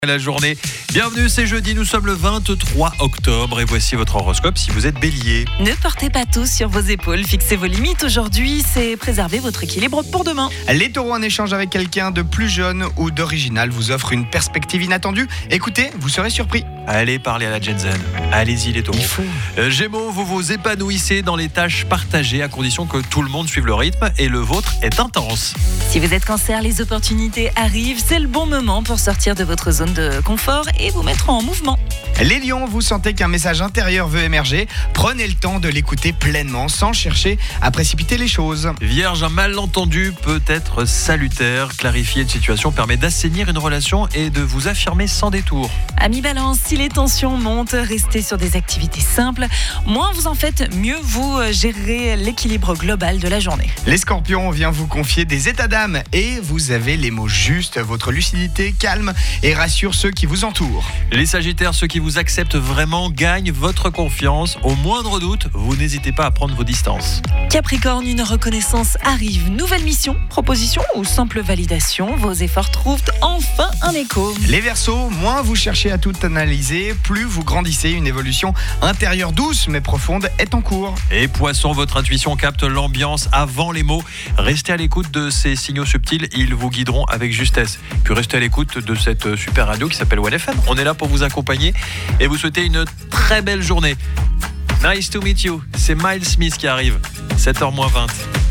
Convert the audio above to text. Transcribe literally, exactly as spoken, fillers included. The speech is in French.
La journée. Bienvenue, c'est jeudi, nous sommes le vingt-trois octobre et voici votre horoscope si vous êtes bélier. Ne portez pas tout sur vos épaules, fixez vos limites aujourd'hui, c'est préserver votre équilibre pour demain. Les taureaux, un échange avec quelqu'un de plus jeune ou d'original vous offre une perspective inattendue. Écoutez, vous serez surpris. Allez parler à la Gen Z. Allez-y les taureaux. Il faut. Euh, Gémeaux, vous vous épanouissez dans les tâches partagées à condition que tout le monde suive le rythme et le vôtre est intense. Si vous êtes cancer, les opportunités arrivent, c'est le bon moment pour sortir de votre zone de confort et vous mettre en mouvement. Les lions, vous sentez qu'un message intérieur veut émerger. Prenez le temps de l'écouter pleinement sans chercher à précipiter les choses. Vierge, un malentendu peut être salutaire. Clarifier une situation permet d'assainir une relation et de vous affirmer sans détour. Amis Balance, si les tensions montent, restez sur des activités simples. Moins vous en faites, mieux vous gérerez l'équilibre global de la journée. Les scorpions, on vient vous confier des états d'âme et vous avez les mots justes. Votre lucidité calme et rassure ceux qui vous entourent. Les sagittaires, ceux qui vous acceptent vraiment gagnent votre confiance. Au moindre doute, vous n'hésitez pas à prendre vos distances. Capricorne, une reconnaissance arrive. Nouvelle mission, proposition ou simple validation, vos efforts trouvent enfin un écho. Les Verseaux, moins vous cherchez à tout analyser, plus vous grandissez. Une évolution intérieure douce mais profonde est en cours. Et Poissons, votre intuition capte l'ambiance avant les mots. Restez à l'écoute de ces signaux subtils, ils vous guideront avec justesse. Puis restez à l'écoute de cette super radio qui s'appelle One F M. On est là pour vous accompagner et vous souhaiter une très belle journée. Nice to meet you. C'est Miles Smith qui arrive. sept heures moins vingt.